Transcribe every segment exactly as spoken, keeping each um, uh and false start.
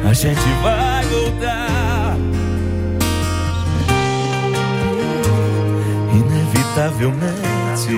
a gente vai voltar. Inevitavelmente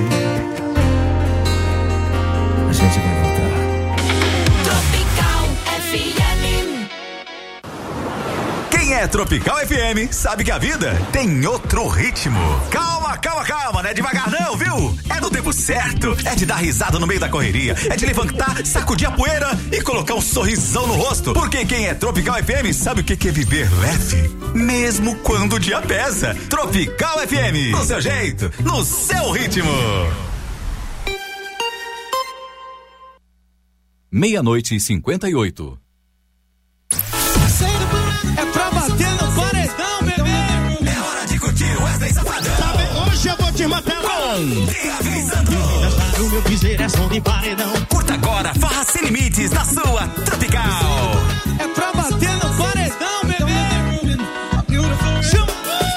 a gente vai voltar. Tropical F M. Quem é Tropical F M sabe que a vida tem outro ritmo. Calma, calma, calma, não é devagar não, viu? É no tempo certo, é de dar risada no meio da correria, é de levantar, sacudir a poeira e colocar um sorrisão no rosto. Porque quem é Tropical F M sabe o que é viver leve, mesmo quando o dia pesa. Tropical F M, no seu jeito, no seu ritmo. Meia-noite e cinquenta e oito. É pra bater no paredão, bebê. É hora de curtir o Wesley Safadão. Sabe, hoje eu vou te matar. O meu piseiro é som de paredão. Curta agora, Farra Sem Limites na sua Tropical. É pra bater no paredão, bebê. Chama.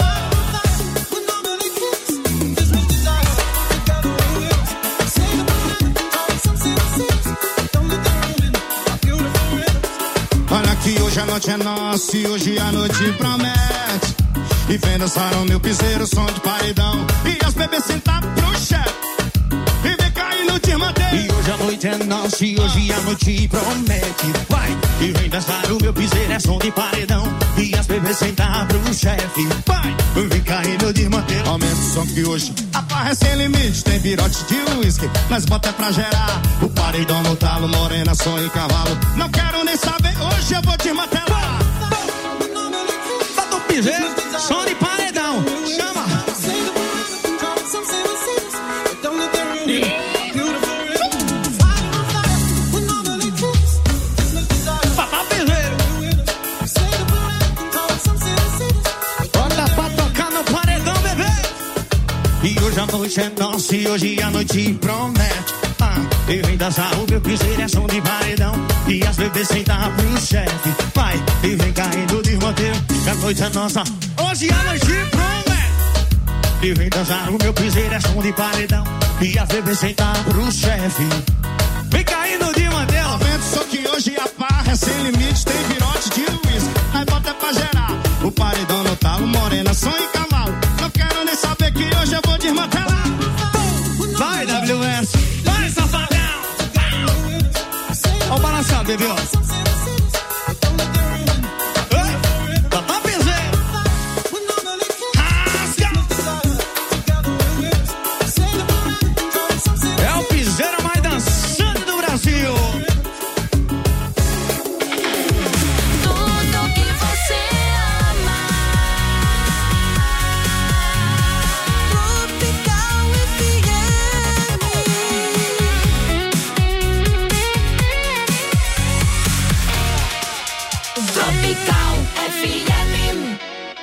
Olha que hoje a noite é nossa e hoje a noite promete. E vem dançar o meu piseiro, som de paredão. E as bebês sentar pro chefe. E vem cair no Timateiro. E hoje a noite é nossa e hoje a noite promete. Vai! E vem dançar o meu piseiro, é som de paredão. E as bebês sentar pro chefe. Vai! E vem cair no Timateiro. Aumenta o som que hoje a farra é sem limite. Tem virote de uísque, mas bota pra gerar. O paredão no talo, morena, som e cavalo. Não quero nem saber, hoje eu vou te martelar. Bota o piseiro, som de paredão. Chama! Papá piseiro. Bota pra tocar no paredão, bebê. E hoje a noite é nossa e hoje a noite promete. Ah, e vem dançar o meu piseiro, é som de paredão. E as bebês sentar pro chefe. Vai, e vem caindo de roteiro. Que a noite é nossa, hoje a noite promete. E vem dançar o meu piseiro, é som de paredão. E as bebês sentar pro chefe. Vem caindo de roteiro. Aumenta só que hoje a farra é sem limite. Tem virote de uísque, aí bota pra gerar. O paredão no talo, morena, som e cavalo. Não quero nem saber que hoje eu vou desmantelar. Vai, W S. Vai, safadão. Ó o balançado, bebê, ó. Papá piseiro. Rasga. É o piseiro mais dançante do Brasil. Tudo que você ama. Tropical F M. Tropical F M.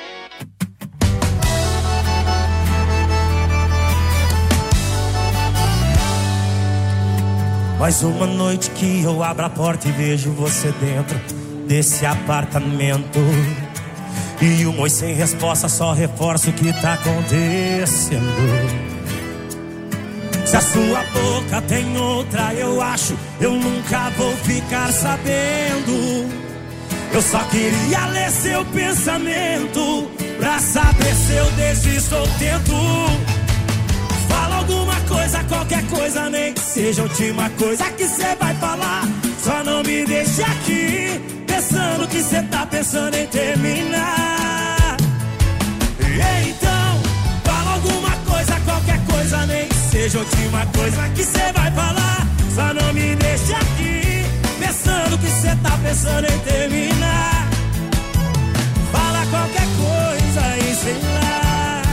Mais uma noite que eu abro a porta e vejo você dentro desse apartamento. E o moi sem resposta só reforça o que tá acontecendo. Se a sua boca tem outra, eu acho, eu nunca vou ficar sabendo. Eu só queria ler seu pensamento pra saber se eu desisto ou tento. Fala alguma coisa, qualquer coisa, nem que seja a última coisa que cê vai falar. Só não me deixe aqui pensando que cê tá pensando em terminar. Então, fala alguma coisa, qualquer coisa, nem que seja a última coisa que cê vai falar. Só não me deixe aqui pensando que cê tá pensando em terminar. Fala qualquer coisa e sei lá.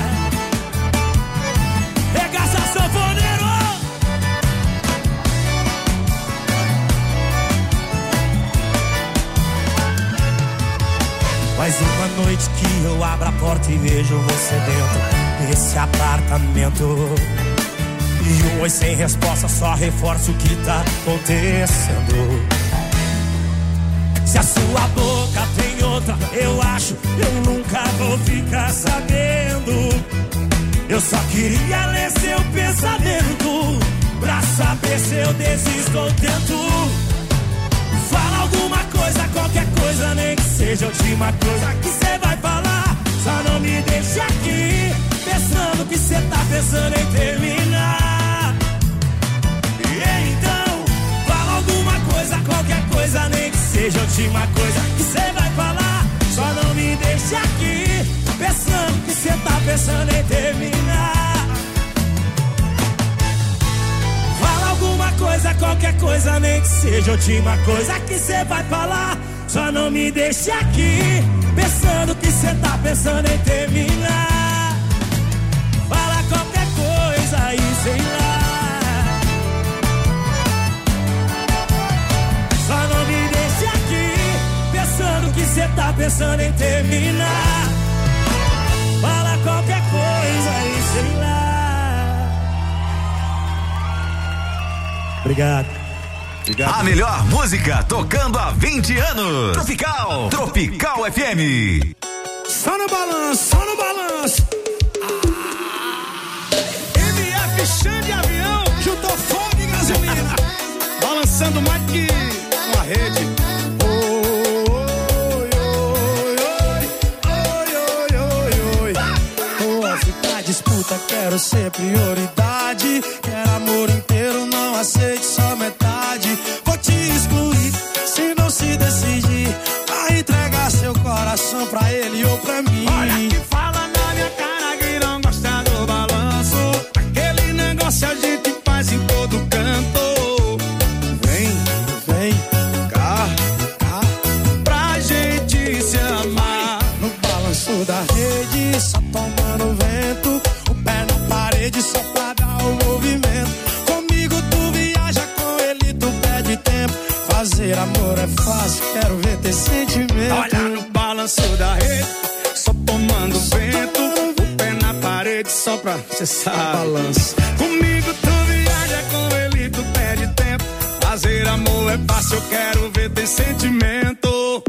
Regaça sanfoneiro. Mais uma noite que eu abro a porta e vejo você dentro desse apartamento. E um oi sem resposta só reforça o que tá acontecendo. Se a sua boca tem outra, eu acho, eu nunca vou ficar sabendo. Eu só queria ler seu pensamento pra saber se eu desisto ou tento. Fala alguma coisa, qualquer coisa coisa, nem que seja a última coisa que cê vai falar. Só não me deixe aqui pensando que cê tá pensando em terminar. E então, fala alguma coisa, qualquer coisa, nem que seja a última coisa que cê vai falar. Só não me deixe aqui pensando que cê tá pensando em terminar. Fala alguma coisa, qualquer coisa, nem que seja a última coisa que cê vai falar. Só não me deixe aqui pensando que cê tá pensando em terminar. Fala qualquer coisa aí, sei lá. Só não me deixe aqui pensando que cê tá pensando em terminar. Fala qualquer coisa aí, sei lá. Obrigado. Obrigado. A melhor música tocando há vinte anos. Tropical, Tropical F M. Só no balanço, só no balanço. Ah. M F Xande de avião, juntou fogo e gasolina. Balançando mais que uma rede. Oi, oi, oi, oi, oi, oi. Vou ficar disputa, quero ser prioridade. Quero amor inteiro, não aceite só metade. Vou te excluir, se não se decidir. Vai entregar seu coração pra ele ou pra mim. Olha que fala na minha cara que não gosta do balanço. Aquele negócio a gente faz em todo canto. Vem, vem, cá, cá, pra gente se amar. no balanço da rede, só tomando vento. O pé na parede só pra dar o movimento. Comigo tu viaja, com ele tu perde tempo. Fazer amor é fácil, quero ver ter sentimento. Olha no balanço da rede, só tomando vento. O pé na parede só pra cê sabe. Balanço. Comigo tu viaja, com ele tu perde tempo. Fazer amor é fácil, eu quero ver ter sentimento.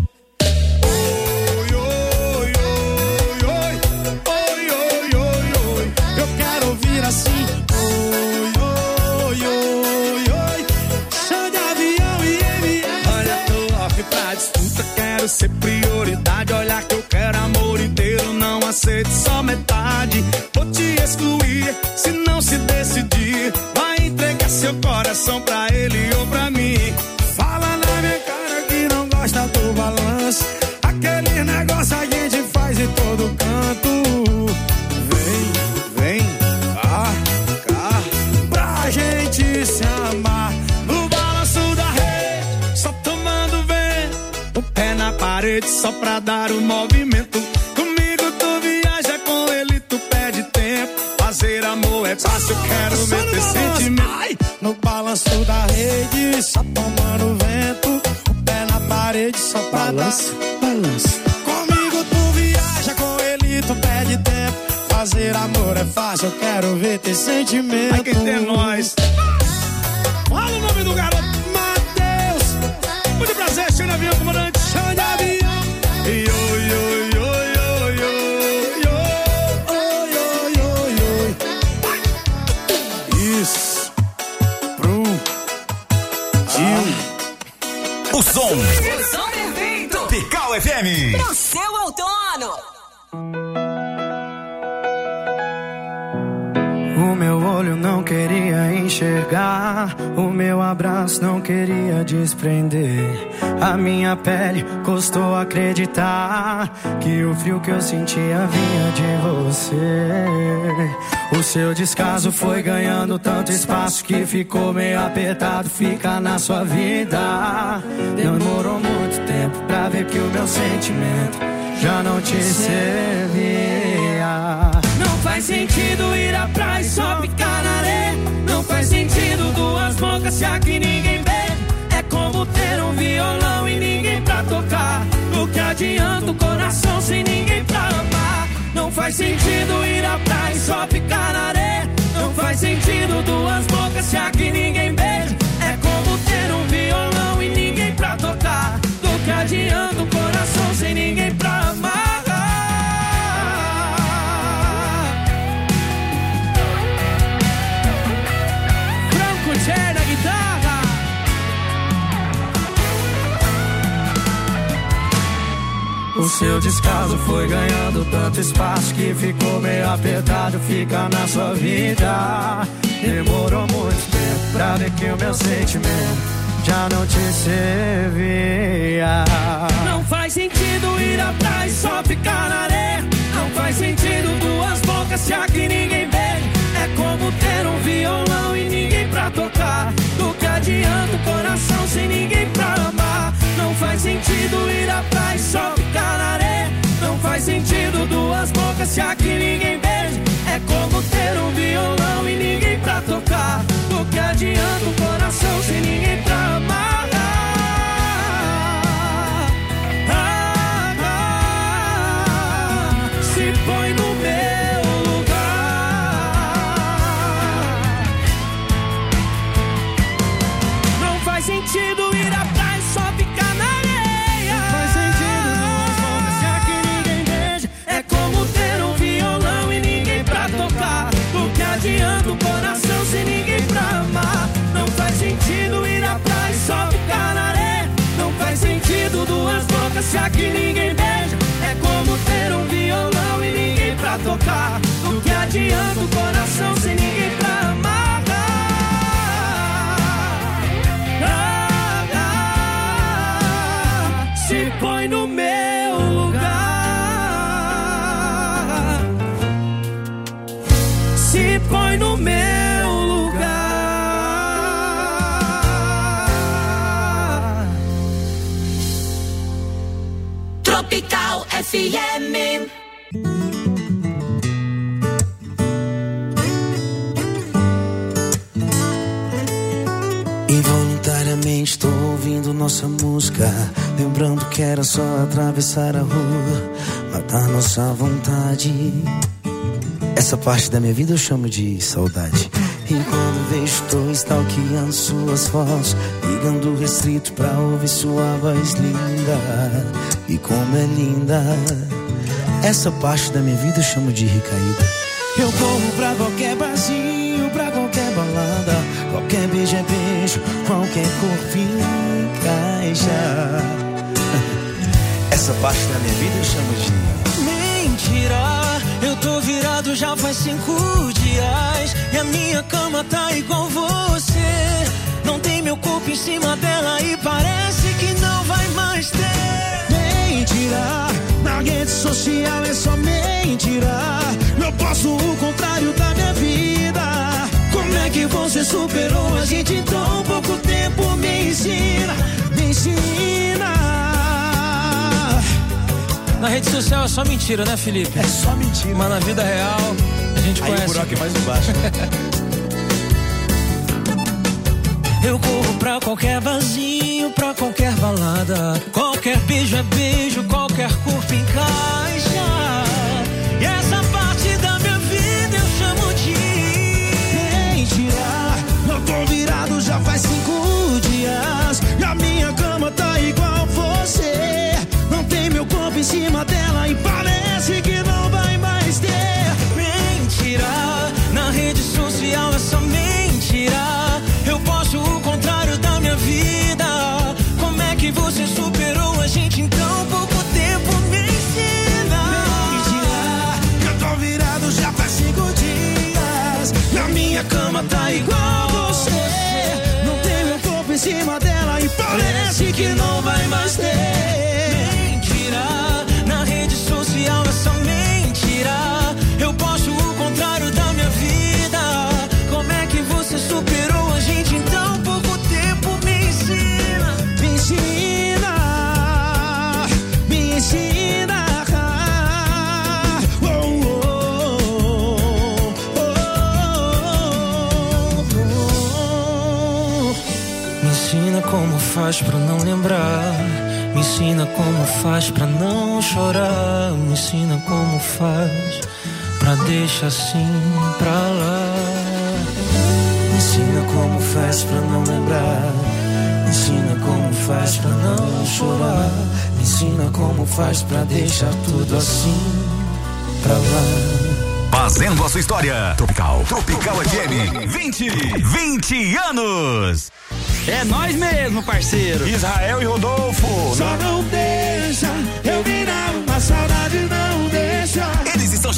Oi, oi, oi, oi, oi, oi, oi, oi. Eu quero ouvir assim. Oi, oi, oi, oi. Xande de avião e M F. Olha, tô off pra disputa, quero ser prioridade. Olha que eu quero amor inteiro, não aceito só metade. Vou te excluir, se não se decidir. Vai entregar seu coração pra ele ou pra mim. Fala na minha cara que não gosta do balanço. Aquele negócio a gente faz em todo canto. Vem, vem, cá, cá, pra gente se amar. No balanço da rede, só tomando vento. O pé na parede só pra dar o movimento. Comigo tu viaja, com ele tu perde tempo. Fazer amor é fácil, eu quero ver ter sentimento. Ai, no balanço da rede, só tomando vento. O pé na parede só pra Balanço, dar. Balanço. Comigo tu viaja, com ele tu perde tempo. Fazer amor é fácil, eu quero ver ter sentimento. Ai, quem tem nós. Fala o nome do garoto. Matheus. Muito prazer, Xande de avião, comandante. Xande de avião. Oi, oi, oi, oi, oi, oi, oi. Oi, oi, oi, oi. Isso. Pro. Tio. O som O som perfeito Tropical F M. pro seu outono. O meu olho não queria enxergar, o meu abraço não queria desprender. A minha pele custou acreditar que o frio que eu sentia vinha de você. O seu descaso foi ganhando tanto espaço que ficou meio apertado, fica na sua vida. Demorou muito tempo pra ver que o meu sentimento já não te servia. Não faz sentido ir à praia e só ficar na areia. Não faz sentido duas bocas se aqui ninguém bebe. É como ter um violão e ninguém pra tocar. No que adianta o coração sem ninguém pra amar? Não faz sentido ir à praia e só ficar na areia. Não faz sentido duas bocas se aqui ninguém beija. É como ter um violão e ninguém pra tocar. Do que adianta o coração sem ninguém pra amar? Tchê na guitarra. O seu descaso foi ganhando tanto espaço que ficou meio apertado, fica na sua vida. Demorou muito tempo pra ver que o meu sentimento já não te servia. Não faz sentido ir atrás, só ficar na areia. Não faz sentido duas bocas se aqui ninguém beija. É como ter um violão e ninguém pra tocar. Do que adianta o coração sem ninguém pra amar? Não faz sentido ir atrás, só ficar na areia. Não faz sentido duas bocas se aqui ninguém beija. É como ter um violão e ninguém pra tocar. Do que adianta o coração sem ninguém pra amar? Ah, ah, se põe no meu lugar. Não faz sentido ir atrás, só ficar na areia. Não faz sentido duas bocas se aqui ninguém beija. É como ter um violão e ninguém pra tocar. O que adianta o coração sem ninguém pra amar? Não faz sentido ir atrás, só ficar na areia. Não faz sentido duas bocas se aqui ninguém beija. É como ter um violão e ninguém pra tocar. O que adianta o coração sem ninguém pra amar? Ah, ah, se põe no meu lugar. Se põe no meu lugar. Tropical F M. Involuntariamente estou ouvindo nossa música, lembrando que era só atravessar a rua, matar nossa vontade. Essa parte da minha vida eu chamo de saudade. E quando vejo, tô stalkeando suas fotos, ligando restrito pra ouvir sua voz linda. E como é linda. Essa parte da minha vida eu chamo de recaída. Eu corro pra qualquer barzinho, pra qualquer balada. Qualquer beijo é beijo, qualquer corpo encaixa. Essa parte da minha vida eu chamo de mentira. Eu tô virado já faz cinco dias e a minha cama tá igual você. Não tem meu corpo em cima dela e parece que não vai mais ter. Mentira, na rede social é só mentira. Eu posso o contrário da minha vida. Como é que você superou a gente em tão pouco tempo? Me ensina, me ensina. Na rede social é só mentira, né, Felipe? É só mentira. Mas na vida real, a gente aí conhece. Aí o buraco é mais embaixo. Eu corro pra qualquer vazio, pra qualquer balada. Qualquer beijo é beijo, qualquer corpo encaixa. E essa parte da minha vida eu chamo de mentira. Eu tô virado já faz cinco dias e a minha cama tá igual você. Não tem meu corpo em cima dela e parece que não vai mais ter. Mentira, na rede social é só mentira. Eu posso o contrário da minha vida. Como é que você superou a gente em tão pouco tempo? Me ensina. Mentira, eu tô virado já faz cinco dias e a minha cama tá igual você. Não tem meu corpo em cima dela e parece que não vai mais ter. Mentira, na rede social é só mentira. Eu posso o contrário da minha vida. Como é que você superou a gente em tão pouco tempo? Me ensina. Me ensina, me ensina. Oh, oh, oh, oh, oh. Me ensina como faz pra não lembrar. Me ensina como faz pra não chorar. Me ensina como faz pra deixar assim pra lá. Me ensina como faz pra não lembrar. Me ensina como faz pra não chorar. Me ensina como faz pra deixar tudo assim pra lá. Fazendo a sua história. Tropical. Tropical F M. vinte, vinte anos. É nós mesmo, parceiro. Israel e Rodolfo. Só não deixa eu virar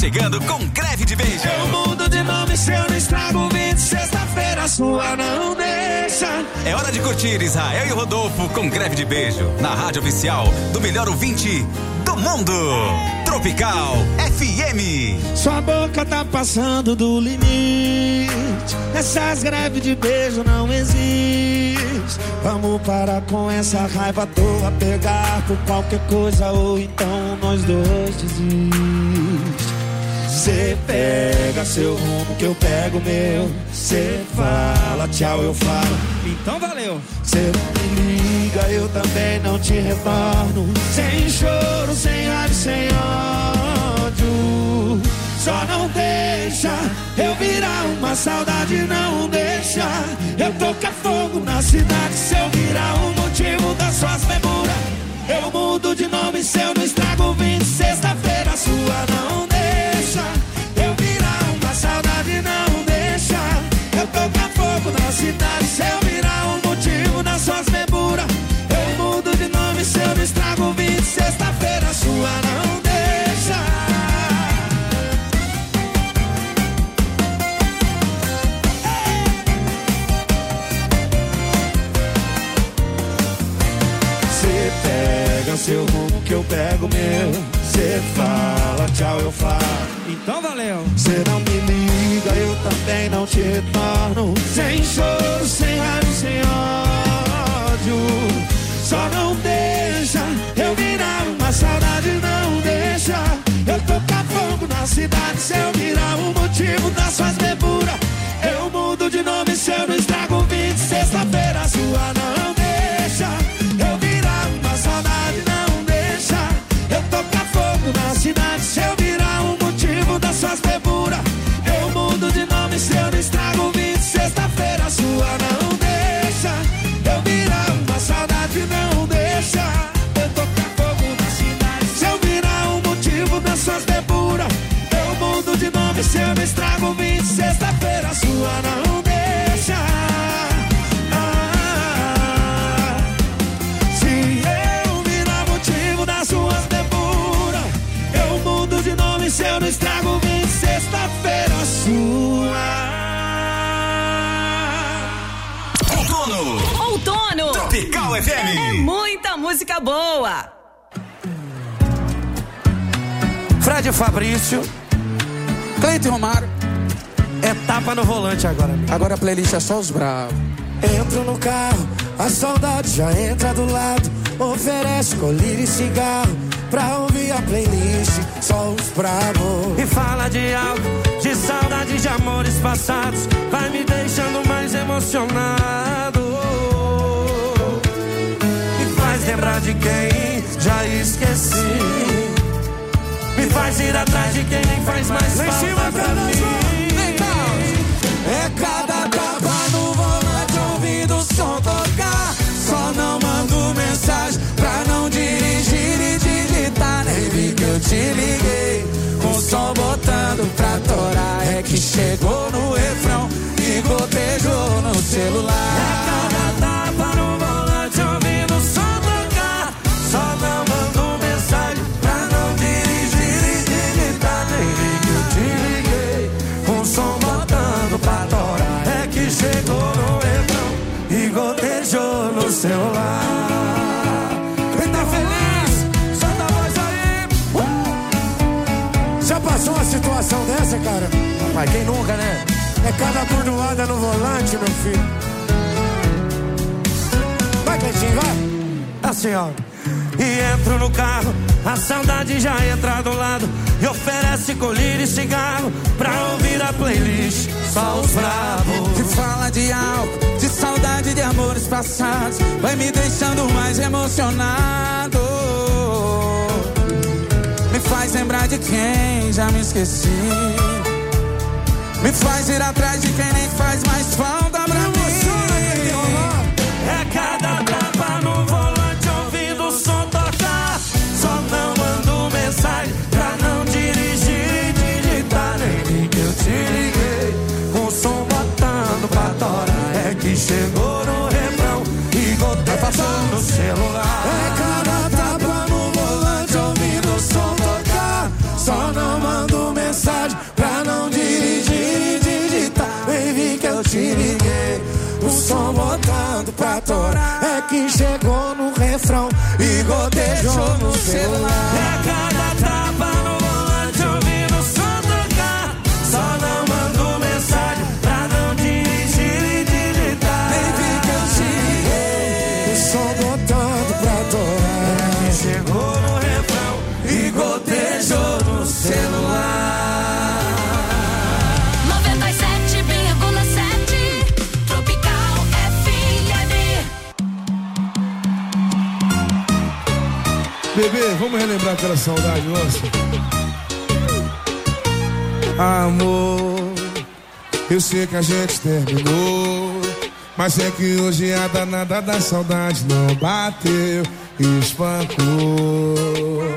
chegando com Greve de Beijo. Eu mudo de nome se eu não estrago vinte, sexta-feira sua não deixa. É hora de curtir Israel e Rodolfo com Greve de Beijo na rádio oficial do melhor ouvinte do mundo. Tropical F M. Sua boca tá passando do limite. Essas greves de beijo não existem. Vamos parar com essa raiva à toa, pegar por qualquer coisa ou então nós dois desiste. Cê pega seu rumo que eu pego meu. Cê fala tchau, eu falo. Então valeu. Cê não me liga, eu também não te retorno. Sem choro, sem raiva, sem ódio. Só não deixa eu virar uma saudade, não deixa eu tocar fogo na cidade. Se eu virar o motivo das suas memórias, eu mudo de nome se eu não estrago vinte, sexta-feira sua não deixa eu virar uma saudade, não deixa eu tocar fogo na cidade. Se eu virar o motivo das suas memórias, eu mudo de nome se eu não estrago vinte, sexta-feira sua não deixa. Seu rumo que eu pego meu. Cê fala tchau, eu falo. Então valeu. Cê não me liga, eu também não te retorno. Sem choro, sem raiva, sem ódio. Só não deixa eu virar uma saudade, não deixa eu tocar fogo na cidade. Se eu virar o motivo das suas beburas, eu mudo de nome se eu não estrago vinte, sexta-feira sua não deixa eu virar uma saudade, não deixa eu tocar fogo na cidade. Se eu virar o motivo das suas beburas, eu mudo de nome se eu não estrago vinte, sexta-feira sua não deixa eu virar uma saudade, não deixa eu tocar fogo na cidade. Se eu virar o motivo das suas beburas, eu mudo de nome se eu não estrago vinte, sexta-feira sua não deixa. Se eu não estrago vinte, sexta-feira sua. Outono. Outono. Tropical F M. É muita música boa. Fred Fabrício, Cleiton Romário. É tapa no volante agora. Agora a playlist é só os bravos. Entro no carro, a saudade já entra do lado. Oferece colírio e cigarro pra ouvir a playlist, só os bravos. E fala de algo, de saudade, de amores passados. Vai me deixando mais emocionado. Me faz lembrar de quem já esqueci. Me faz ir atrás de quem nem faz mais falta pra mim. É cada tapa no volante ouvindo o som tocar. Só não mando mensagem pra não dirigir e digitar. Nem vi que eu te liguei, com o som botando pra torar. É que chegou no refrão e gotejou no celular. É cada tapa no volante ouvindo o som tocar. Só não mando mensagem pra não dirigir e digitar. Nem vi que eu te liguei, com o som botando pra torar. É que chegou no refrão e gotejou no celular. Quem tá feliz, solta a voz aí. Uh! Já passou uma situação dessa, cara? Mas quem nunca, né? É cada burdoada no volante, meu filho. Vai, Cleitinho, vai. Assim, ó. E entro no carro, a saudade já entra do lado. E oferece colírio e cigarro pra ouvir a playlist, só os bravos. Que fala de álcool, de saudade, de amores passados. Vai me deixando mais emocionado. Me faz lembrar de quem já me esqueci. Me faz ir atrás de quem nem faz mais falta pra mim. É cada tapa no volante ouvindo o som tocar. Só não mando mensagem pra não dirigir e digitar. Nem vi que eu te liguei, com o som botando pra torar. É que chegou no refrão e gotejou no celular. É cada tapa no volante ouvindo o som tocar. Só não mando mensagem que chegou no refrão e gotejou no celular. É cada tapa no volante ouvindo o som tocar. Só não mando mensagem pra não dirigir e digitar. Nem vi que eu xinguei, o som botando pra torar. Chegou no refrão e gotejou no celular. noventa e sete vírgula sete Tropical F M. Bebê, vamos relembrar aquela saudade nossa? Amor, eu sei que a gente terminou, mas é que hoje a danada da saudade não bateu e espancou.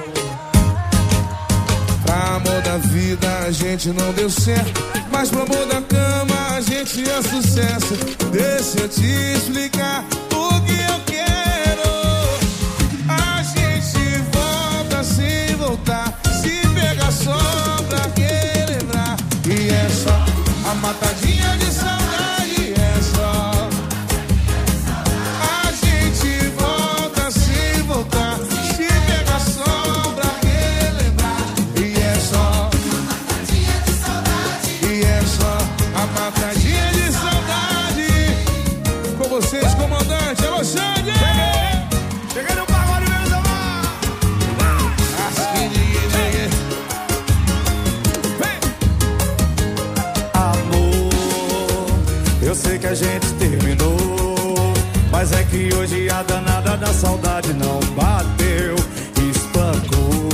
Pra amor da vida a gente não deu certo, mas pro amor da cama a gente é sucesso. Deixa eu te explicar o que eu quero. A gente volta sem voltar, se pegar só pra relembrar. E é só a matadinha de saudade, é só. A gente volta sem voltar, se pegar só pra relembrar. E é só a matadinha de saudade. E é só a matadinha de saudade. Com vocês, comandante, alô, Xande! Cheguei no pagode, meus amor! Amor, eu sei que a gente terminou, mas é que hoje a danada da saudade não bateu, espancou.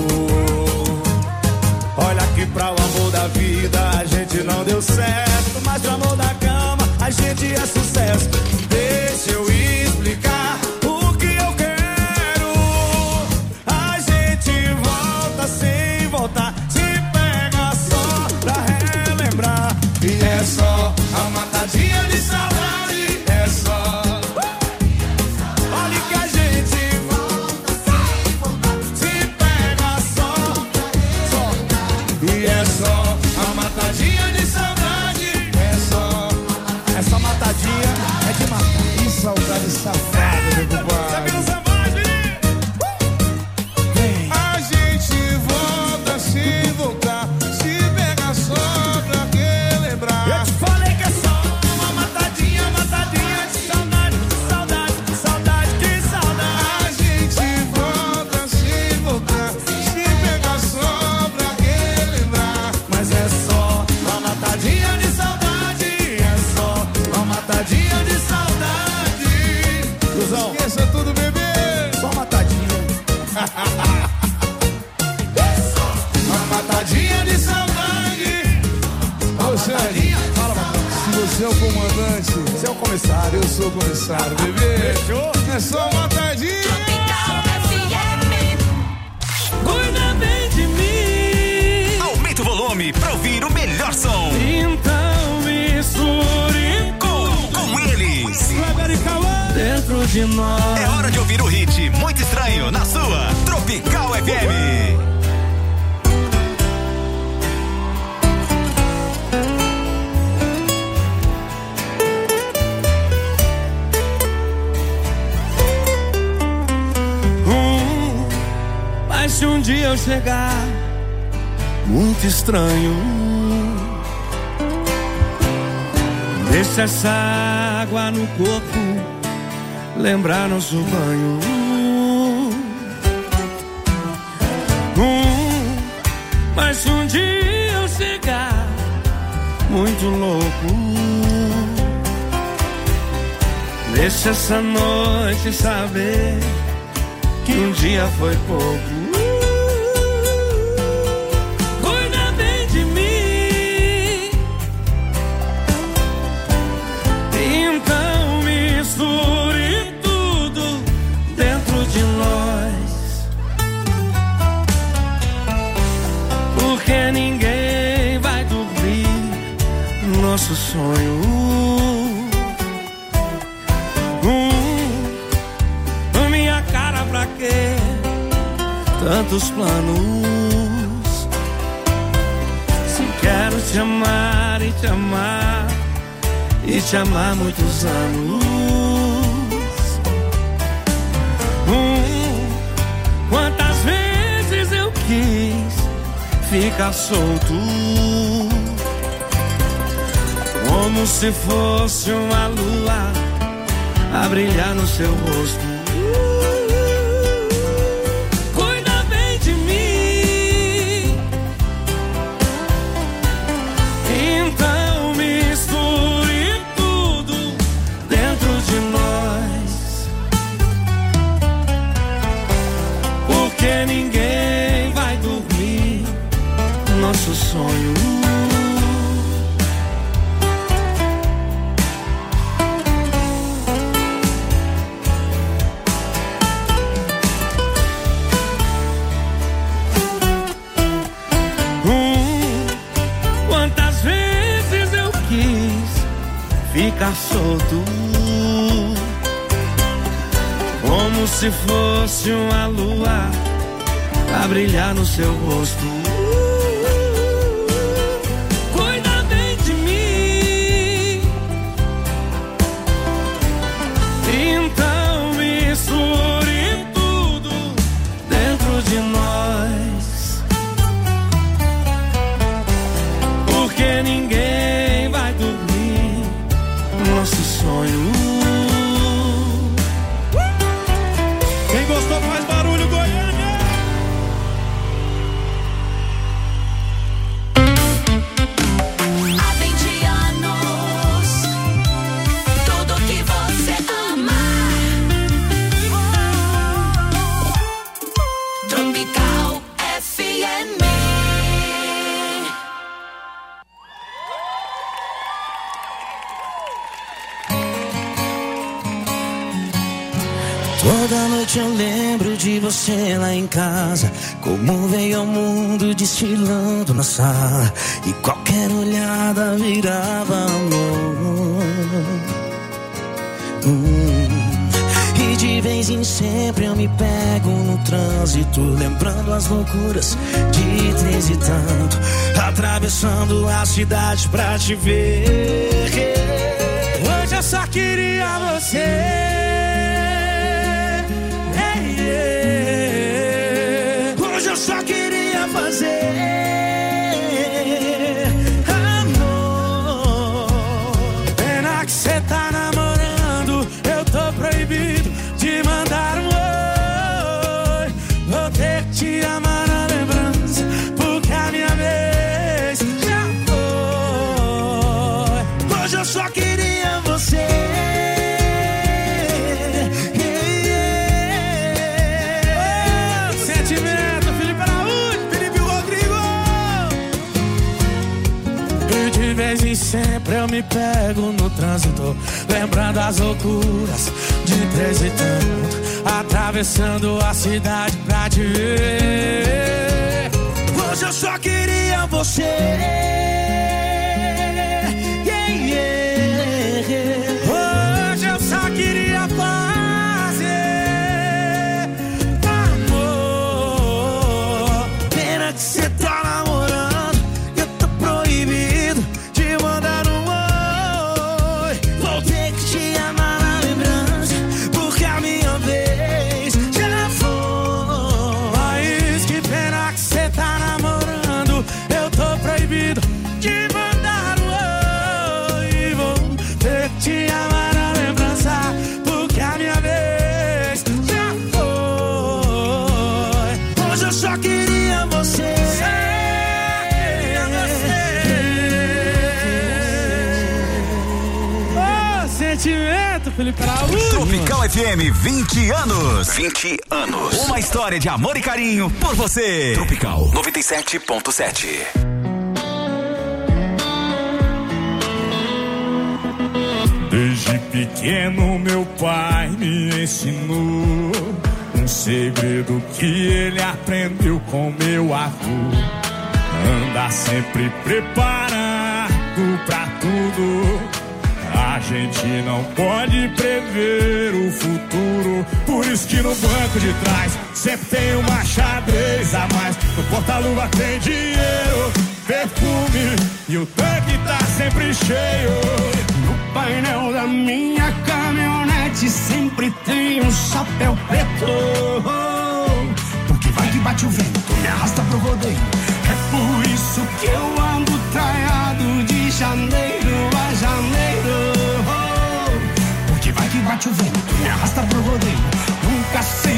Olha que pra o amor da vida a gente não deu certo, mas pro amor da cama a gente é sucesso. Deixa eu explicar o que eu quero. A gente volta sem voltar, se pega só pra relembrar. E é só a matadinha de saudade, é só. Olha que a gente volta sem voltar, se pega só, só. E é só a matadinha de saudade, é só. É só matadinha, é de matar. Que saudade safada, meu compadre. A gente volta sem voltar, se pega só pra relembrar. Eu te falei que é só uma matadinha, matadinha de saudade, saudade, saudade, que saudade. A gente volta sem voltar, se pega só pra relembrar. Mas é só uma matadinha de saudade, é só uma matadinha de saudade. Cruzão, Esqueça tudo, bebê. só matadinha. Uma matadinha de saudade. Ô, Xande, Fala, Matão. se você é o comandante, Você é o comissário. eu sou o comissário, bebê. Fechou? É só matadinha. Tropical F M. Cuida bem de mim. Aumenta o volume pra ouvir o melhor som. Então misture Com, com eles. dentro de nós. É hora de ouvir o hit Muito Estranho na sua Tropical F M. Hum, mas se um dia eu chegar muito estranho, deixa essa água no corpo lembrar nosso banho. Hum, mas se um dia eu chegar muito louco, deixa essa noite saber que um dia foi pouco. Cuida bem de mim, então misture tudo dentro de nós, porque ninguém vai dormir nosso sonho. Hum, minha cara, pra quê? Tantos planos. Se quero te amar e te amar e te amar muitos anos. fica solto, como se fosse uma lua a brilhar no seu rosto. Cuida bem de mim, então misture tudo dentro de nós, porque ninguém vai dormir nosso sonho. Ficar solto, como se fosse uma lua a brilhar no seu rosto. Cuida bem de mim, então misture tudo dentro de nós, porque ninguém vai dormir nosso sonho. Quem gostou faz barulho, Goiânia! Há vinte anos, tudo que você ama. Tropical F M. Toda noite eu lembro de você lá em casa, como veio ao mundo desfilando na sala, e qualquer olhada virava amor. Hum. E de vez em sempre eu me pego no trânsito, lembrando as loucuras de três e tanto, atravessando a cidade pra te ver. Hoje eu só queria você. Hoje eu só queria fazer amor. Pena que cê tá namorando, eu tô proibido de mandar um oi. Vou ter que te amar na lembrança, porque a minha vez já foi. Hoje eu só queria você. De vez em sempre eu me pego no trânsito, lembrando as loucuras de três e tanto, atravessando a cidade pra te ver. Hoje eu só queria você. Yeah, yeah. Hoje eu só queria fazer amor. Pena que cê tá namorando, eu tô proibido de mandar um oi. Vou ter que te amar na lembrança, porque a minha vez já foi. Mas que pena que cê tá namorando, eu tô proibido de mandar um oi. Vou ter que te amar na lembrança, porque a minha vez já foi. Hoje eu só queria você. Sentimento, Felipe Araújo. Tropical F M, vinte anos. vinte anos. Uma história de amor e carinho por você. Tropical noventa e sete ponto sete. Desde pequeno meu pai me ensinou um segredo que ele aprendeu com meu avô. Anda sempre preparado pra tudo. A gente não pode prever o futuro, por isso que no banco de trás sempre tem uma xadrez a mais. No porta-luva tem dinheiro, perfume e o tanque tá sempre cheio. No painel da minha caminhonete sempre tem um chapéu preto, porque vai que bate o vento, me arrasta pro rodeio. É por isso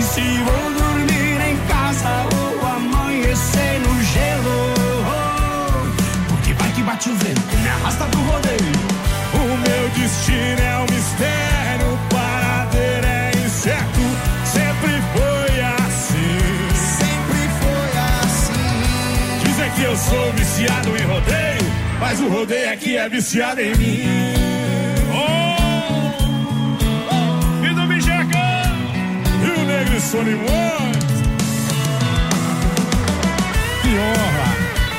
se vou dormir em casa ou amanhecer no gelo. Porque vai que bate o vento, me arrasta pro rodeio. O meu destino é um mistério, paradeiro é incerto. Sempre foi assim. Sempre foi assim. Dizem que eu sou viciado em rodeio, mas o rodeio é que é viciado em mim. Oh! E do Mijeca e o Negro e Solimões. Que honra!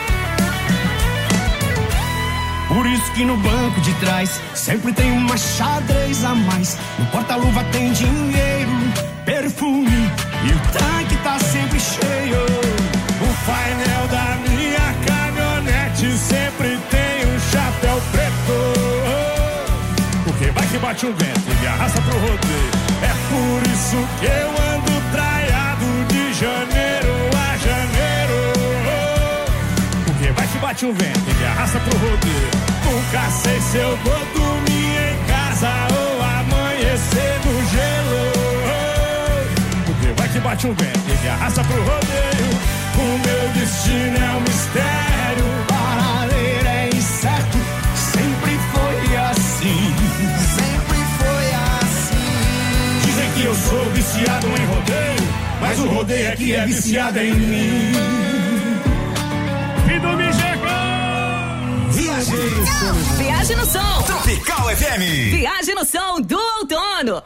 Por isso que no banco de trás sempre tem uma xadrez a mais. No porta-luva tem dinheiro, perfume e o tanque tá sempre cheio. O painel da minha caminhonete sempre tem um chapéu preto. Porque vai que bate um vento e me arrasta pro rodeio. É por isso que eu ando traiado de janeiro a janeiro. Porque vai que bate um vento e me arrasta pro rodeio. Nunca sei se eu vou dormir em casa ou amanhecer no gelo. Porque vai que bate um vento e me arrasta pro rodeio. O meu destino é um mistério, paradeiro é incerto. Sempre foi assim. Sempre foi assim. Dizem que eu sou viciado em rodeio, mas o rodeio é que é viciado em mim. E do Mijeca. Viagem no som. Tropical F M. Viagem no som do outono.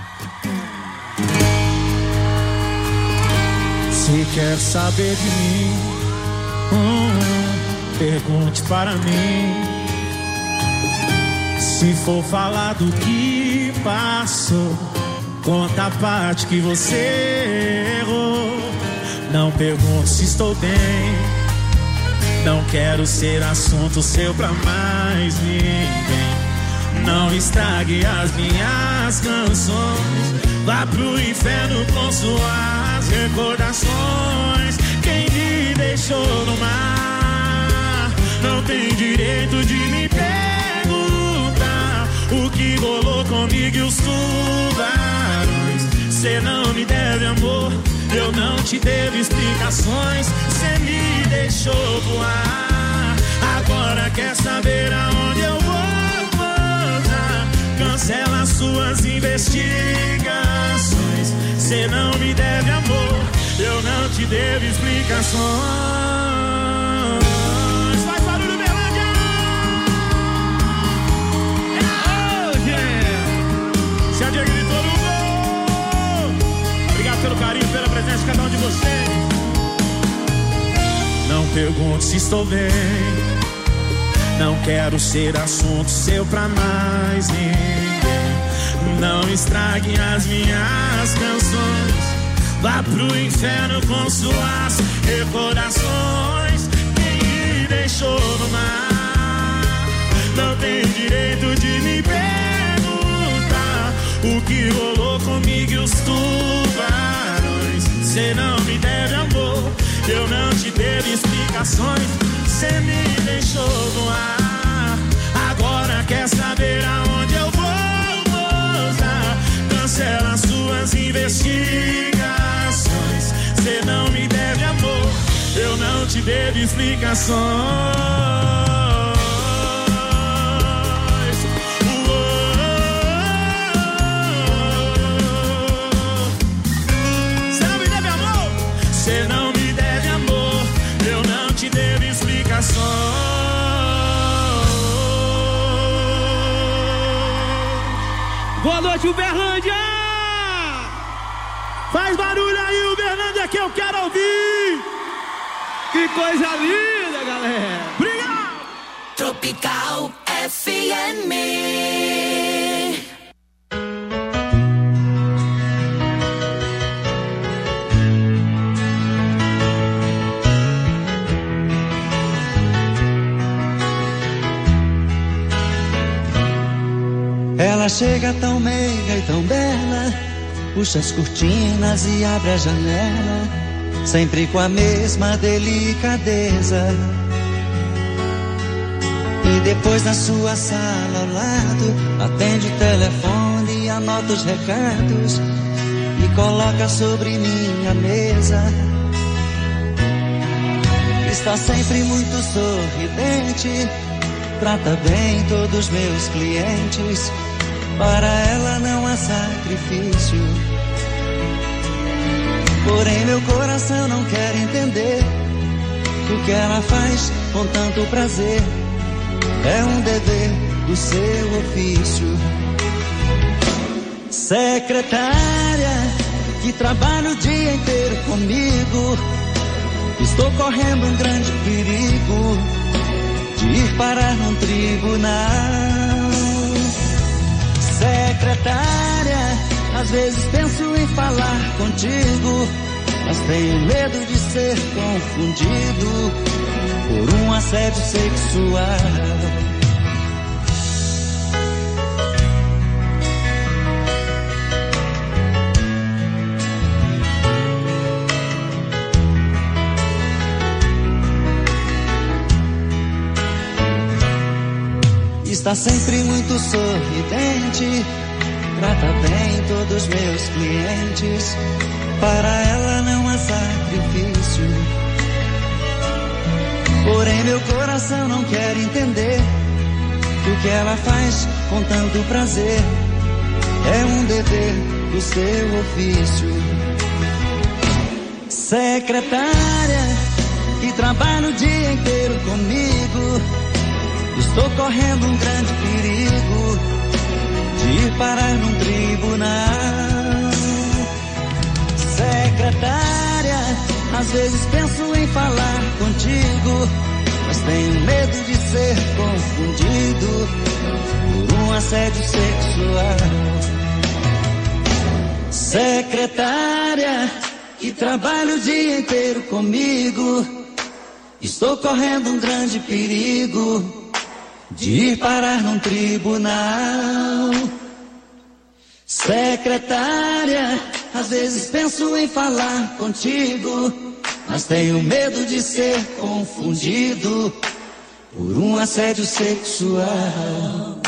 Se quer saber de mim, hum, pergunte para mim. Se for falar do que passou, conta a parte que você errou. Não pergunte se estou bem, não quero ser assunto seu pra mais ninguém. Não estrague as minhas canções, vá pro inferno com suas recordações. Quem me deixou no mar não tem direito de me perguntar o que rolou comigo e os tubarões. Cê não me deve amor, eu não te devo explicações. Cê me deixou voar, agora quer saber aonde eu vou pousar. Cancela suas investigações. Cê não me deve amor, eu não te devo explicações. Faz barulho, Berlândia! Oh, yeah! Se a Dia gritou no gol. Obrigado pelo carinho, pela presença de cada um de vocês. Não pergunte se estou bem, não quero ser assunto seu pra mais ninguém. Não estrague as minhas canções, vá pro inferno com suas recordações. Quem me deixou no mar não tem direito de me perguntar o que rolou comigo e os tubarões. Cê não me deve amor, eu não te devo explicações. Cê me deixou voar, agora quer saber aonde eu vou pousar. Cancela suas investigações. Cê não me deve amor, eu não te devo explicações. Cê não me deve amor, eu não te devo explicações. Boa noite, Uberlândia! Faz barulho aí, Uberlândia, que eu quero ouvir! Que coisa linda, galera! Obrigado! Tropical F M. Ela chega tão meiga e tão bela, puxa as cortinas e abre a janela, sempre com a mesma delicadeza. E depois na sua sala ao lado, atende o telefone e anota os recados. E coloca sobre minha mesa. Está sempre muito sorridente, trata bem todos meus clientes. Para ela não há sacrifício, porém meu coração não quer entender que o que ela faz com tanto prazer é um dever do seu ofício. Secretária, que trabalha o dia inteiro comigo, estou correndo um grande perigo de ir parar num tribunal. Secretária, às vezes penso em falar contigo, mas tenho medo de ser confundido por um assédio sexual. Está sempre muito sorridente, trata bem todos meus clientes. Para ela não há sacrifício, porém meu coração não quer entender que o que ela faz com tanto prazer é um dever do seu ofício. Secretária, que trabalha o dia inteiro comigo, estou correndo um grande perigo de ir parar num tribunal. Secretária, às vezes penso em falar contigo, mas tenho medo de ser confundido por um assédio sexual. Secretária, que trabalha o dia inteiro comigo, estou correndo um grande perigo de ir parar num tribunal. Secretária, às vezes penso em falar contigo, mas tenho medo de ser confundido por um assédio sexual.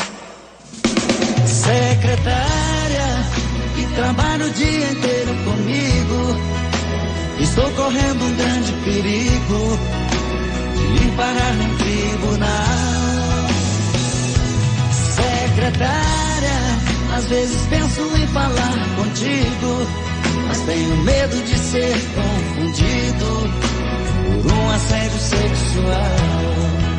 Secretária, que trabalha o dia inteiro comigo, estou correndo um grande perigo de ir parar num tribunal. Secretária, às vezes penso em falar contigo, mas tenho medo de ser confundido por um assédio sexual.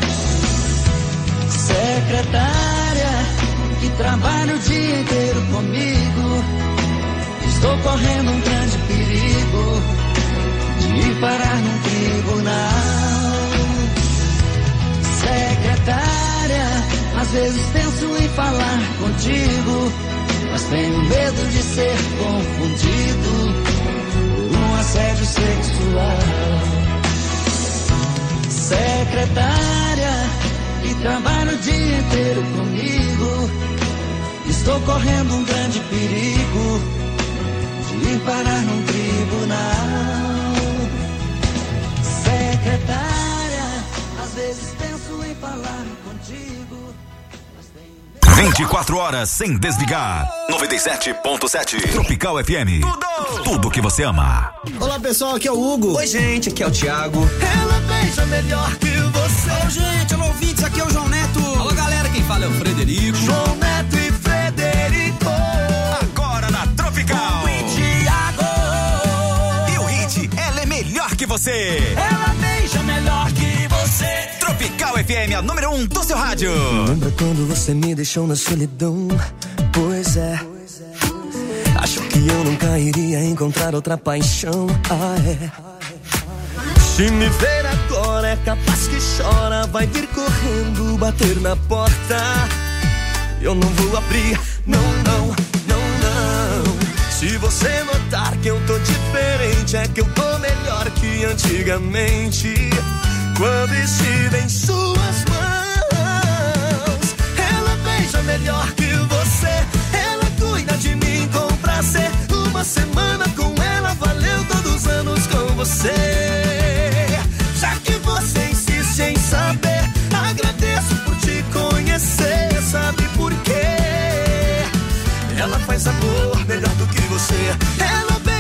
Secretária, que trabalha o dia inteiro comigo, estou correndo um grande perigo de ir parar num tribunal. Secretária, às vezes penso em falar contigo, mas tenho medo de ser confundido por um assédio sexual. Secretária, que trabalha o dia inteiro comigo, estou correndo um grande perigo de ir parar num tribunal. Secretária, às vezes penso em falar contigo, vinte e quatro horas sem desligar. noventa e sete ponto sete Tropical F M. Tudo! Tudo que você ama. Olá pessoal, aqui é o Hugo. Oi gente, aqui é o Thiago. Ela beija melhor que você. Oi gente, alô ouvintes, aqui é o João Neto. Alô galera, quem fala é o Frederico. João Neto e Frederico. Agora na Tropical. E Thiago. E o hit, ela é melhor que você. Ela beija melhor que você. Tropical F M, a número um do seu rádio. Lembra quando você me deixou na solidão? Pois é. Acho que eu nunca iria encontrar outra paixão. Ah, é. Se me ver agora é capaz que chora, vai vir correndo bater na porta. Eu não vou abrir, não, não, não, não. Se você notar que eu tô diferente, é que eu tô melhor que antigamente. Quando estive em suas mãos, ela beija melhor que você. Ela cuida de mim com prazer. Uma semana com ela valeu todos os anos com você. Já que você insiste em saber, agradeço por te conhecer. Sabe por quê? Ela faz amor melhor do que você. Ela beija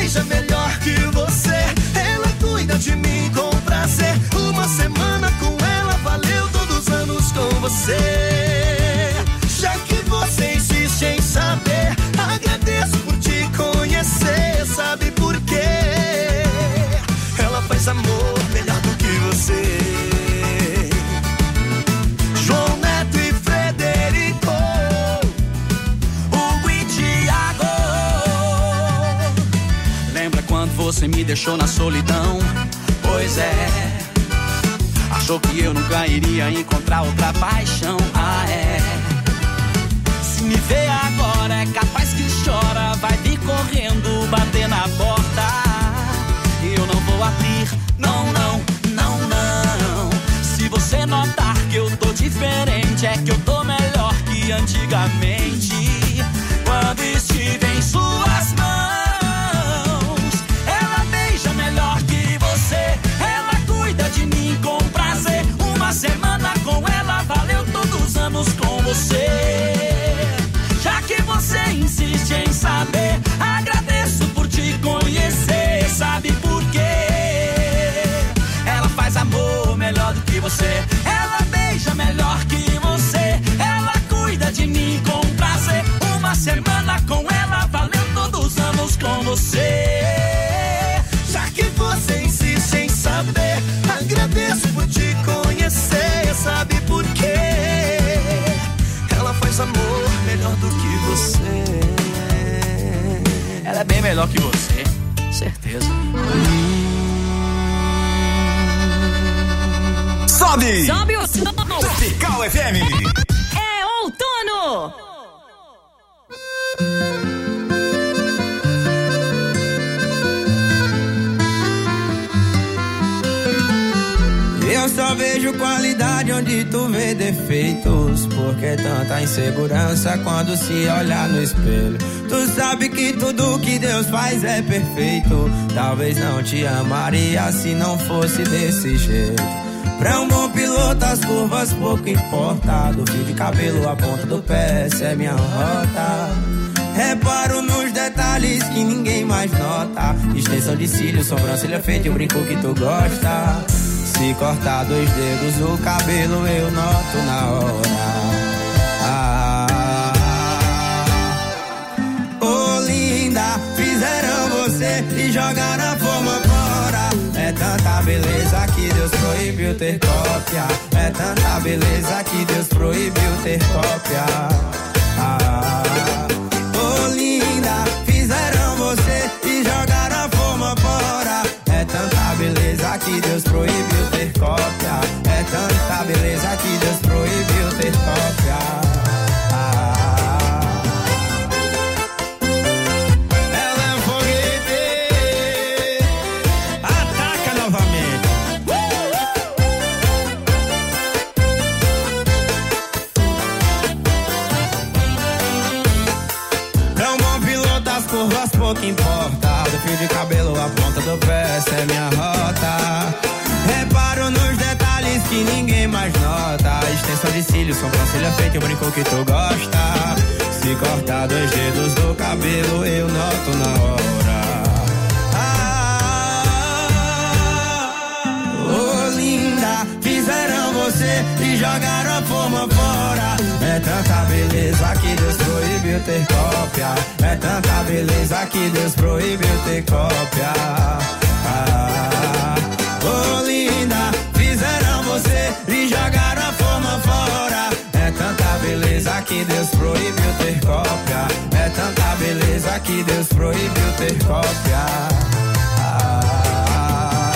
você me deixou na solidão. Pois é, achou que eu nunca iria encontrar outra paixão. Ah, é. Se me vê agora é capaz que chora, vai vir correndo, bater na porta. E eu não vou abrir, não, não, não, não. Se você notar que eu tô diferente, é que eu tô melhor que antigamente. Quando estive em suas mãos, ela beija melhor que você, ela cuida de mim com prazer. Uma semana com ela valeu todos os anos com você. Já que você insiste em saber, agradeço por te conhecer. Sabe por quê? Ela faz amor melhor do que você, ela beija melhor que você, ela cuida de mim com prazer. Uma semana com ela valeu todos os anos com você. Já que você insiste em saber, agradeço por te conhecer. Sabe por quê? Ela faz amor melhor do que você. Ela é bem melhor que você, certeza. Sobe! Sobe o som! Tropical F M! É outono! Eu só vejo qualidade onde tu vê defeitos. Por que tanta insegurança quando se olha no espelho? Tu sabe que tudo que Deus faz é perfeito. Talvez não te amaria se não fosse desse jeito. Pra um bom piloto as curvas pouco importa. Do fio de cabelo à ponta do pé, essa é minha rota. Reparo nos detalhes que ninguém mais nota. Extensão de cílios, sobrancelha feita e o brinco que tu gosta. Se cortar dois dedos o cabelo eu noto na hora. Ah, oh linda, fizeram você e jogaram a forma fora. É tanta beleza que Deus proibiu ter cópia. É tanta beleza que Deus proibiu ter cópia. Ah, oh linda, fizeram você e jogaram a forma fora. É tanta beleza que Deus proibiu ter cópia. É tanta beleza que Deus proibiu ter cópia. Ah, ela é um foguete. Ataca novamente. É um bom piloto, as curvas pouco importa. Do fio de cabelo à ponta do pé, essa é minha rota. Reparo nos detalhes que ninguém mais nota. Extensão de cílios, sobrancelha feita e o brinco que tu gosta. Se cortar dois dedos do cabelo eu noto na hora. Ah, oh linda, fizeram você e jogaram a forma fora. É tanta beleza que Deus proibiu ter cópia. É tanta beleza que Deus proibiu ter cópia. Ah, oh linda, fizeram você e jogaram a forma fora. É tanta beleza que Deus proibiu ter cópia. É tanta beleza que Deus proibiu ter cópia. Ah,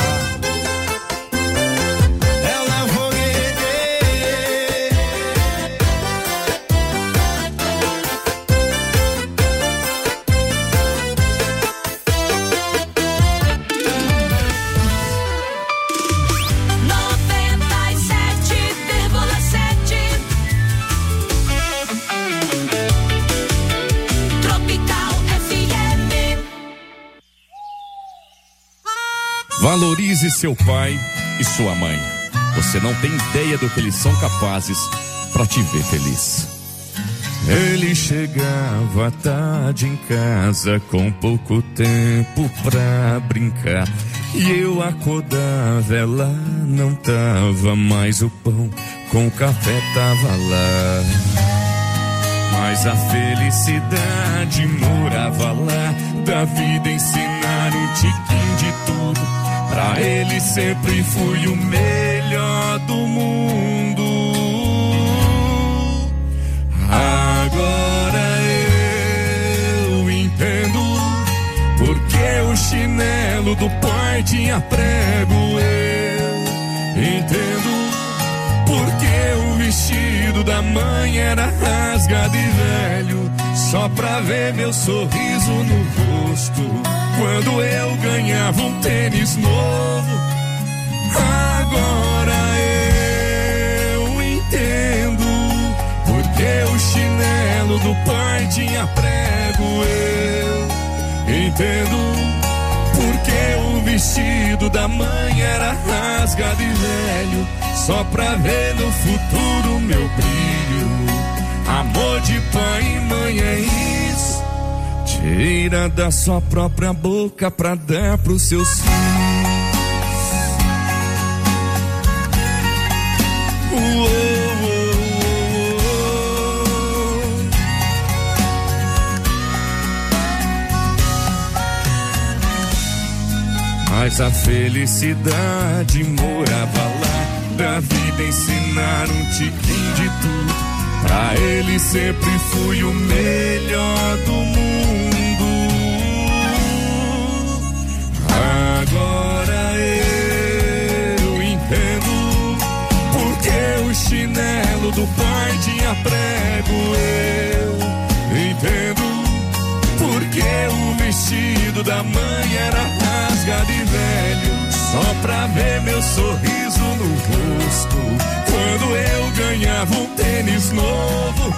ela é um foguete. noventa e sete vírgula sete Tropical F M. Valorize seu pai e sua mãe. Você não tem ideia do que eles são capazes pra te ver feliz. Ele chegava tarde em casa com pouco tempo pra brincar. E eu acordava, ela não tava mais, o pão com o café tava lá. Mas a felicidade morava lá, da vida ensinar um tiquinho de tudo. Pra ele sempre fui o melhor do mundo. Agora eu entendo porque o chinelo chinelo do porte a prego. Eu entendo porque o vestido da mãe era rasgado e velho, só pra ver meu sorriso no rosto quando eu ganhava um tênis novo. Agora eu entendo porque o chinelo do pai tinha prego. Eu entendo porque o vestido da mãe era rasgado e velho, só pra ver no futuro meu brilho. Amor de pai e mãe é isso, tira da sua própria boca pra dar pros seus filhos. Uou, uou, uou. Mas a felicidade morava lá, da vida ensinar um tiquinho de tudo. Pra ele sempre fui o melhor do mundo. Agora eu entendo porque o chinelo do pai tinha prego. Eu entendo porque o vestido da mãe era rasgado e velho, só pra ver meu sorriso no rosto quando eu ganhava um tênis novo.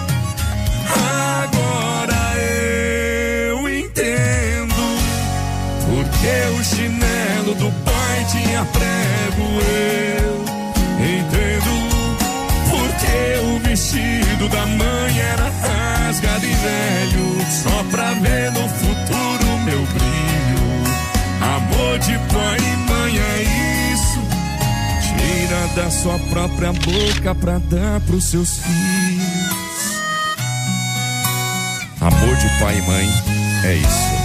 Agora eu entendo porque o chinelo do pai tinha prego. Eu entendo porque o vestido da mãe era rasgado e velho, só pra ver no futuro meu brilho. Amor de pai e mãe é isso, tira da sua própria boca pra dar pros seus filhos. Amor de pai e mãe é isso.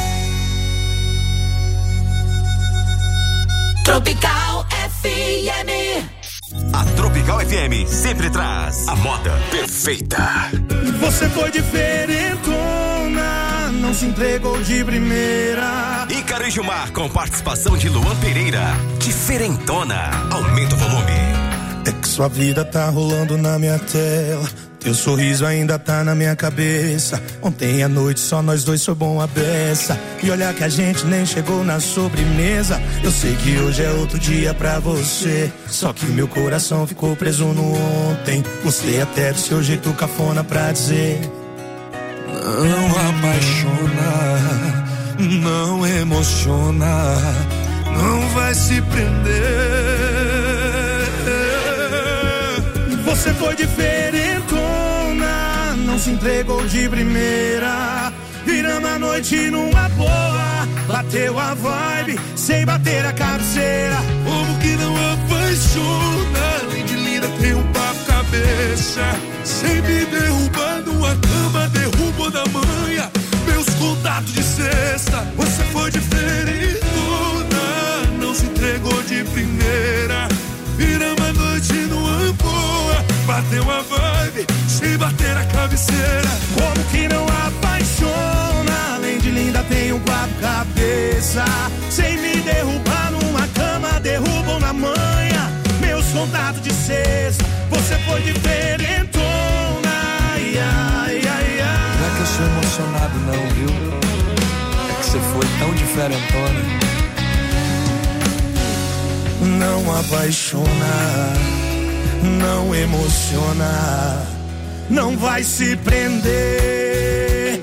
Tropical F M. A Tropical F M sempre traz a moda perfeita. Você foi diferentona, não se entregou de primeira. Ícaro e Gilmar com participação de Luan Pereira. Diferentona, aumenta o volume. É que sua vida tá rolando na minha tela, teu sorriso ainda tá na minha cabeça. Ontem à noite só nós dois foi bom a beça, e olha que a gente nem chegou na sobremesa. Eu sei que hoje é outro dia pra você, só que meu coração ficou preso no ontem. Gostei até do seu jeito cafona pra dizer: não apaixona, não emociona, não vai se prender. Você foi diferentona, não se entregou de primeira. Viramos a noite numa boa, bateu a vibe sem bater a cabeceira. Como que não apaixona, além de linda tem um papo cabeça. Sem me derrubar numa cama, derrubou na manha meus contatos de sexta. Você foi diferentona, não se entregou de primeira. Viramos a noite numa boa, bateu a vibe sem bater a cabeceira. Como que não apaixona, além de linda tem um papo cabeça. Sem me derrubar numa cama, derrubam na manha meus contatos de sexta. Você foi diferentona, ai, ai, ai, ai. Não é que eu sou emocionado não, viu? É que você foi tão diferentona. Não apaixona, não emociona, não vai se prender.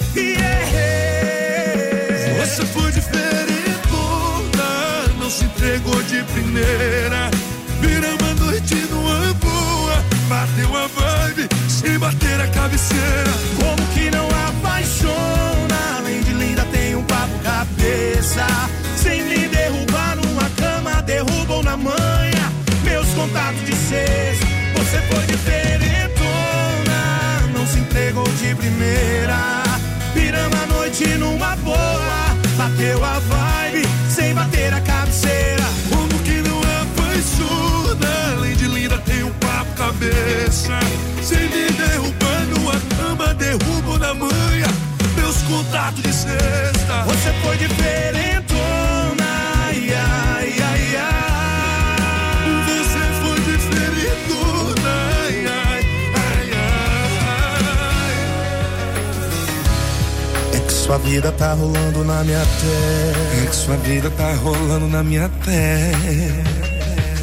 Yeah. Você foi diferentona, não se entregou de primeira. Viramos a noite numa boa, bateu a vibe sem bater a cabeceira. Como que não apaixona, além de linda tem um papo cabeça. Sem me derrubar numa cama, derrubam na manha meus contatos de sexta. Você foi diferentona, não se entregou de primeira. Viramos a noite numa boa, bateu a vibe sem bater a cabeceira. Como que não apaixona, além de linda tem um papo cabeça. Sem me derrubar numa cama, derrubo na manha meus contatos de sexta. Você foi diferentona, ai, sua vida tá rolando na minha terra. É que sua vida tá rolando na minha terra.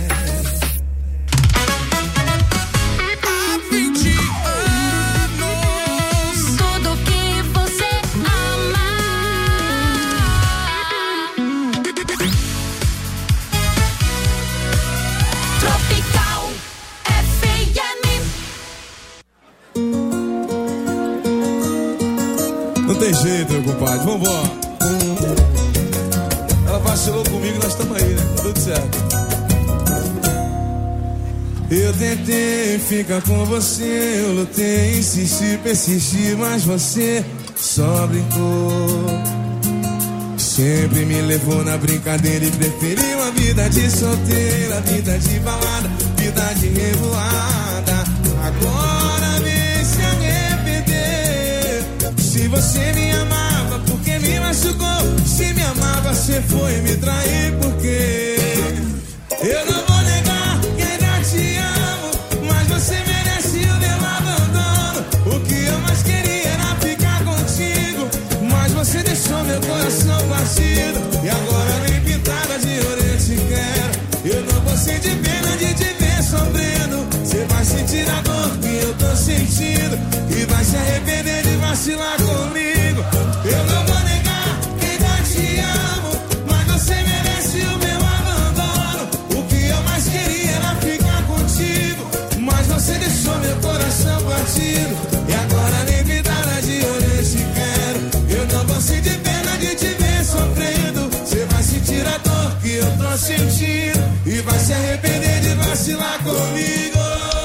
Não tem jeito, meu compadre, vambora. Ela vacilou comigo e nós estamos aí, né? Tudo certo. Eu tentei ficar com você, eu lutei, insisti, persisti, mas você só brincou. Sempre me levou na brincadeira e preferiu a vida de solteira, vida de balada, vida de revoada. Agora vem se arrepender. Se você me amava, porque me machucou? Se me amava, você foi me trair, porque eu não vou negar que ainda te amo, mas você merece o meu abandono. O que eu mais queria era ficar contigo, mas você deixou meu coração partido. E agora nem pintada de ouro eu te quero. Eu não vou sentir pena de te ver sofrendo. Você vai sentir a dor que eu tô sentindo e vai se arrepender de vacilar comigo. Eu não vou negar que ainda te amo, mas você merece o meu abandono. O que eu mais queria era ficar contigo, mas você deixou meu coração partido. E agora nem pintada de ouro eu te quero. Eu não vou sentir pena de te ver sofrendo. Você vai sentir a dor que eu tô sentindo e vai se arrepender de vacilar comigo.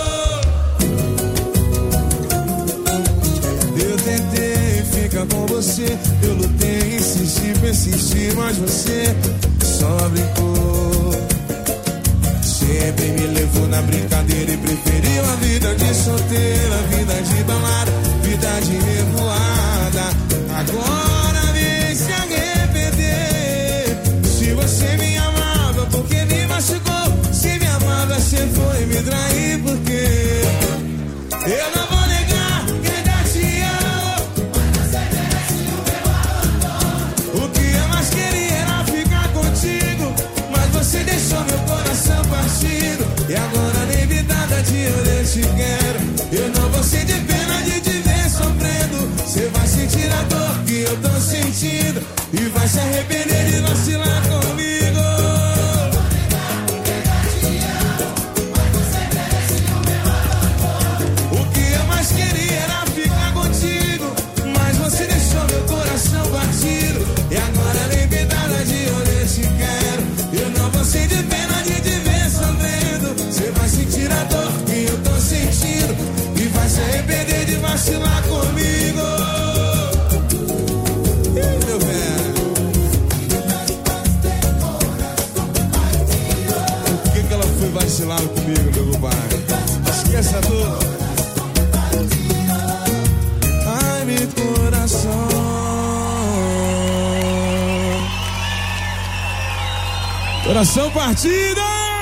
Eu tentei ficar com você, eu lutei, insisti, persisti, mas você só brincou. Sempre me levou na brincadeira e preferiu a vida de solteira, vida de balada, vida de revoada. Agora vem se arrepender. Se você me amava, porque me machucou? Se me amava, você foi me trair, porque eu não vou negar que ainda te amo, mas você merece o meu abandono. O que eu mais queria era ficar contigo, mas você deixou meu coração partido. E agora nem vidada de ouro eu te quero. Eu não vou sentir pena de te ver sofrendo. Você vai sentir a dor que eu tô sentindo e vai se arrepender de vacilar comigo. O que eu mais queria era ficar contigo, mas você deixou meu coração partido. E agora nem pedada de ouro eu te quero. Eu não vou sentir pena de te ver sofrendo. Você vai sentir a dor que eu tô sentindo e vai se arrepender de vacilar comigo. Ih, meu velho. Por que que ela foi vacilar comigo, meu compadre? Esquece a dor. Ai, meu coração. Coração partido!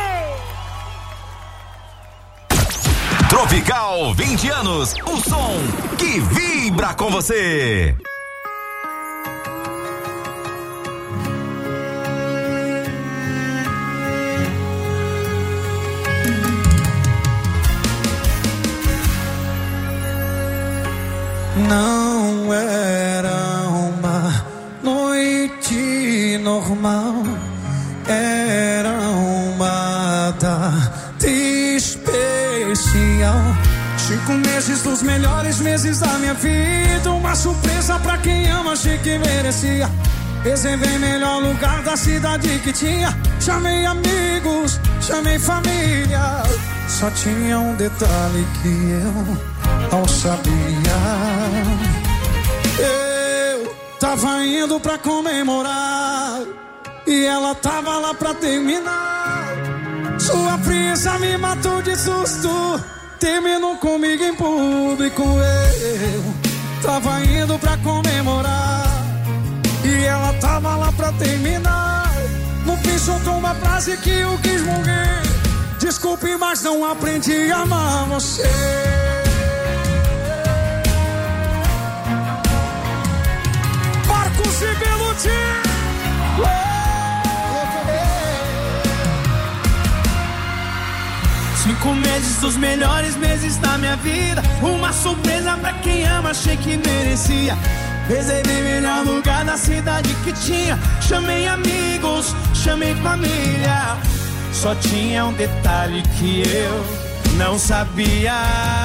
Tropical vinte anos, o som que vibra com você. Não era uma noite normal, era uma data especial. Cinco meses dos melhores meses da minha vida, uma surpresa pra quem ama, achei que merecia. Reservei melhor lugar da cidade que tinha. Chamei amigos, chamei família. Só tinha um detalhe que eu não sabia. Eu tava indo pra comemorar e ela tava lá pra terminar. Sua frieza me matou de susto, terminou comigo em público. Eu tava indo pra comemorar e ela tava lá pra terminar. No fim soltou uma frase que eu quis morrer: desculpe, mas não aprendi a amar você. contigo. Cinco meses dos melhores meses da minha vida. Uma surpresa pra quem ama, achei que merecia. Reservei melhor lugar da cidade que tinha. Chamei amigos, chamei família. Só tinha um detalhe que eu não sabia.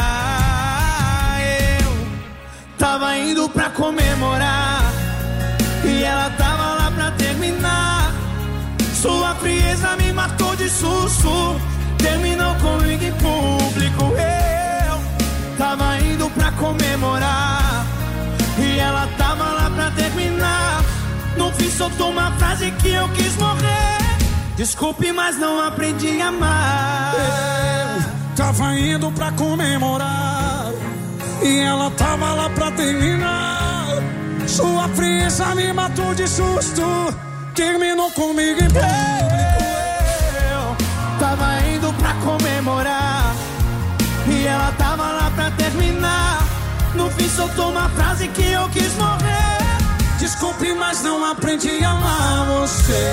Eu tava indo pra comemorar e ela tava lá pra terminar. Sua frieza me matou de susto. Terminou comigo em público. Eu tava indo pra comemorar e ela tava lá pra terminar. No fim soltou uma frase que eu quis morrer. Desculpe, mas não aprendi a amar. Eu tava indo pra comemorar e ela tava lá pra terminar. Sua frieza me matou de susto. Terminou comigo em público. Tava indo pra comemorar e ela tava lá pra terminar. No fim soltou uma frase que eu quis morrer. Desculpe, mas não aprendi a amar você.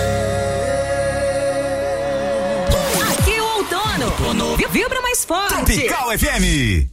Aqui o outono, outono. Vibra mais forte. Tropical F M.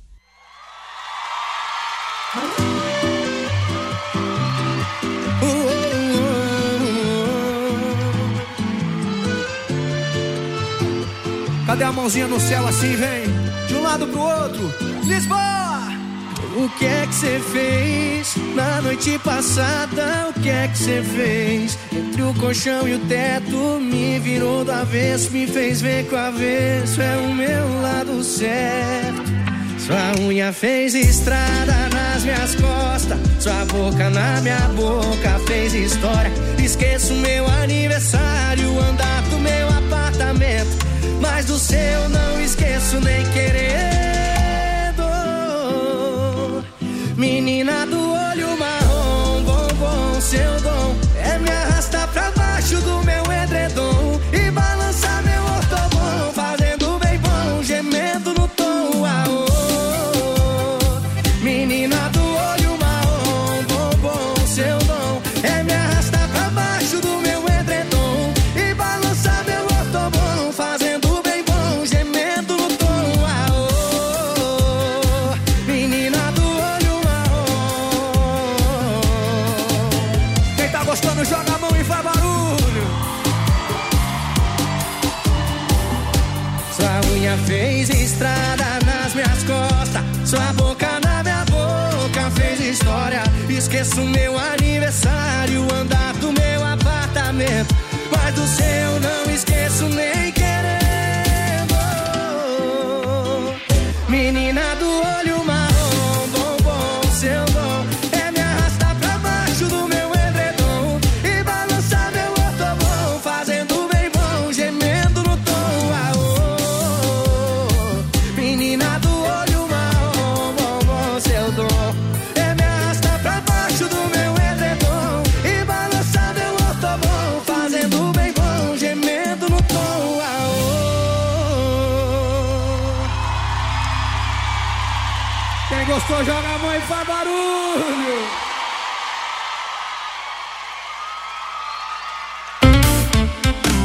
Cadê a mãozinha no céu assim, vem? De um lado pro outro. Lisboa! O que é que você fez na noite passada? O que é que você fez? Entre o colchão e o teto, me virou do avesso, me fez ver que o avesso é o meu lado certo. Sua unha fez estrada nas minhas costas, sua boca na minha boca fez história. Esqueço meu aniversário, andar do meu apartamento, mas do seu não esqueço nem querendo. Menina do olho marrom, bombom, seu dom é me arrastar pra baixo do meu edredom e balançar meu ortobom, fazendo bem bom, gemendo no tom. Ah, oh, oh. Menina do olho marrom, bombom, seu dom é me arrastar pra baixo do meu edredom e balançar meu ortobom, fazendo bem bom, gemendo no tom. Ah, oh, oh. Menina do olho marrom. Quem tá gostando, joga a mão e faz barulho. Sua unha fez estrada nas minhas costas, sua boca na minha boca fez história. Esqueço meu aniversário, andar do meu apartamento, mas do seu não esqueço nem querendo. Menina do olho marrom, bombom, seu dom é me arrastar pra baixo do meu edredom e balançar meu ortobom, fazendo bem bom, gemendo no tom. Ah, oh, oh. Menina do olho marrom, bombom, seu dom é me arrastar pra baixo do meu edredom e balançar meu ortobom, fazendo bem bom, gemendo no tom. Ah, oh, oh. Quem gostou, joga a mão e faz barulho.